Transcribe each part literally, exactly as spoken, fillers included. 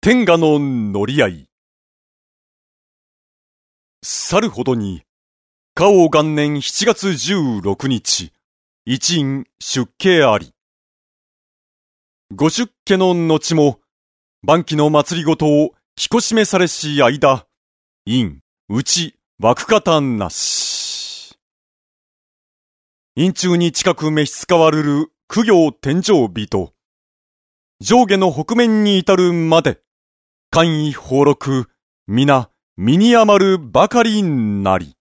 天下の乗り合い。去るほどに、嘉応元年しちがつじゅうろくにち、一院出家あり。ご出家の後も、晩期の祭りごとをきこしめされし間、院、内、枠方なし。院中に近く召し使わるる供養天上人、上下の北面に至るまで、官位俸禄、皆、身に余るばかりなり。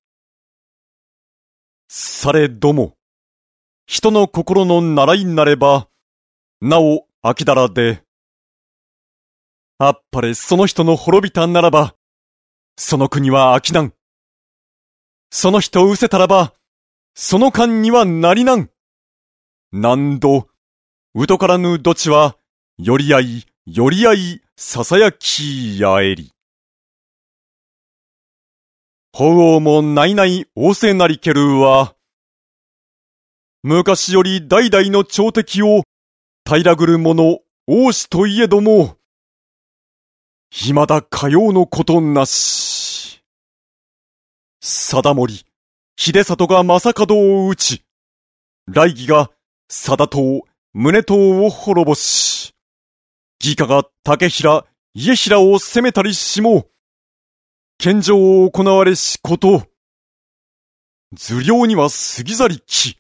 されども、人の心の習いなれば、なお秋だらで、あっぱれその人の滅びたならば、その国は飽きなん。その人を失せたらば、その官にはなりなん。何度、疎からぬどちは、より合い、より合い、ささやきやえり。法皇もないない仰せなりけるは、昔より代々の朝敵を平らぐる者王子といえども、未だかようのことなし。貞盛、秀里が正門を討ち、来義が貞党、宗党を滅ぼし、義家が竹平、家平を攻めたりしも、献上を行われしこと、頭領には過ぎざりき。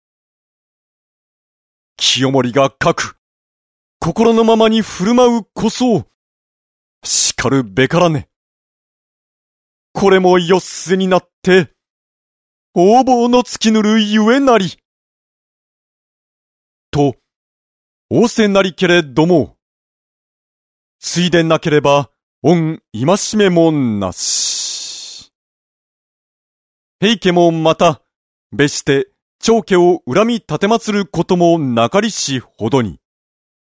清盛が書く、心のままに振る舞うこそ、叱るべからね。これもよっせになって、横暴の尽きぬるゆえなり。と、仰せなりけれども、ついでなければ、恩戒めもなし。平家もまた、別して長家を恨み立てまつることもなかりしほどに。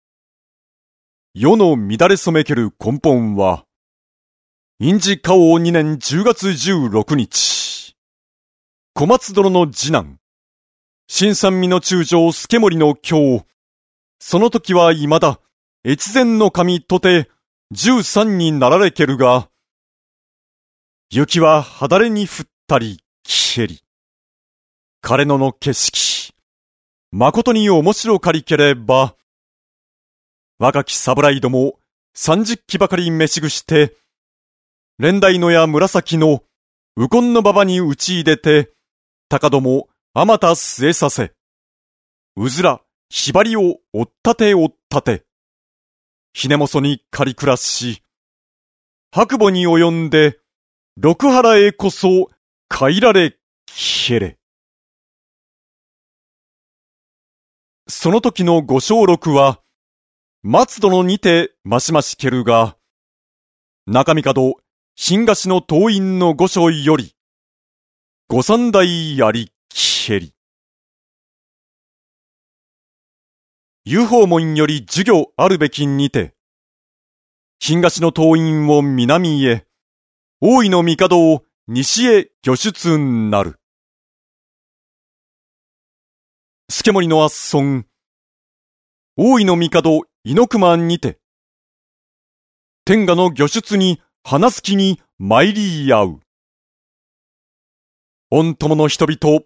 世の乱れ染めける根本は、院治嘉応にねんじゅうがつじゅうろくにち、小松殿の次男、新三味の中将助盛の京、その時は未だ、越前の神とて、十三になられけるが、雪は肌荒れに降ったり消えり、枯れ野の景色、誠に面白かりければ、若き侍ども三十騎ばかり召しぐして、連台野や紫の右近の馬場に打ち入れて、高どもあまた据えさせ、うずら、ひばりを追ったて追ったて、ひねもそに借り暮らし、白母に及んで、六原へこそ、帰られ、消えれ。その時のご小六は、松殿にてましましけるが、中見門、新河岸の党員の御所より、ご三代あり消えり。遊訪門より授業あるべきにて、新河岸の党員を南へ、大井の帝を西へ御出なる。助盛の圧損、大井の帝猪熊にて、天下の御出に話す気に参り合う。御友の人々、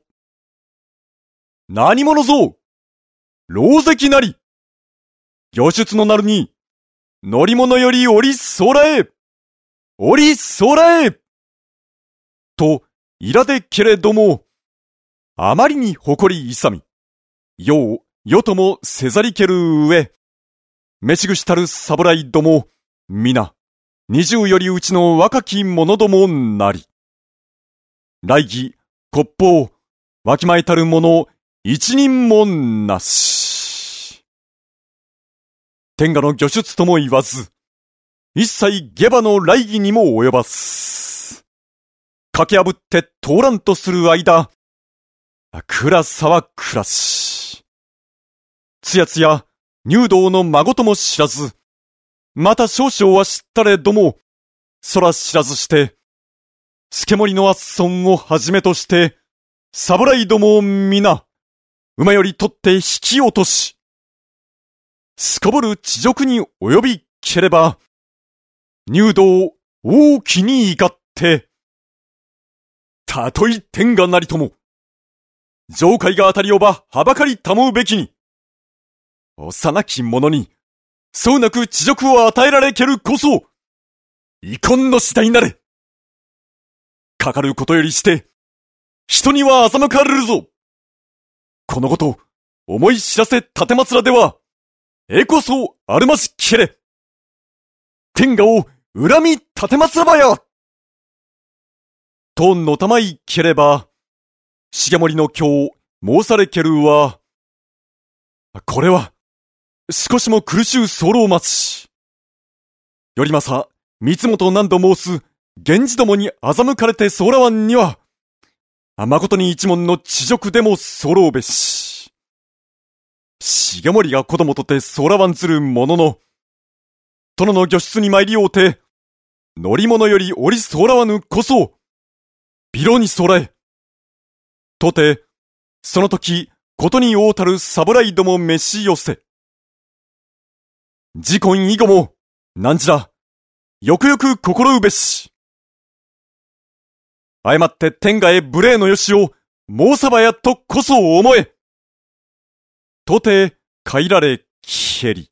何者ぞ狼藉なり、御出のなるに、乗り物より降りそらえ降りそらえと、いらでけれども、あまりに誇り勇み、よう、よともせざりける上、召しぐしたる侍ども、皆、二十よりうちの若き者どもなり。来義、骨法、わきまえたる者、一人もなし。天下の御出とも言わず、一切下馬の来義にも及ばす。駆け破って通らんとする間、暗さは暗し。つやつや入道の孫とも知らず、また少々は知ったれども、空知らずして、助盛の圧損をはじめとして、侍どもを皆、馬より取って引き落とし、すこぶる恥辱に及びければ、 入道大きに怒って、たとえ天がなりとも、上界が当たりをばはばかりたもうべきに、幼き者に、そうなく恥辱を与えられけるこそ、遺恨の次第なれ。かかることよりして、人には欺かれるぞ。このこと、思い知らせ立松らでは、えこそあるましけれ。天下を恨み立松らばや。とのたまいければ、重盛の今日申されけるは、これは、少しも苦しゅう候待ち。よりまさ、三本何度申す、源氏どもに欺かれて候わんには、誠に一門の恥辱でも候うべし。重盛が子供とて候わんずるものの、殿の御出に参りおうて、乗り物より降り候わぬこそ、ビロに候え。とて、その時、ことに応たる侍ども召し寄せ。自婚以後も、何時ら、よくよく心うべし。誤って天下へ無礼のよしを、申さばやとこそ思え。とて、帰られ、きへり。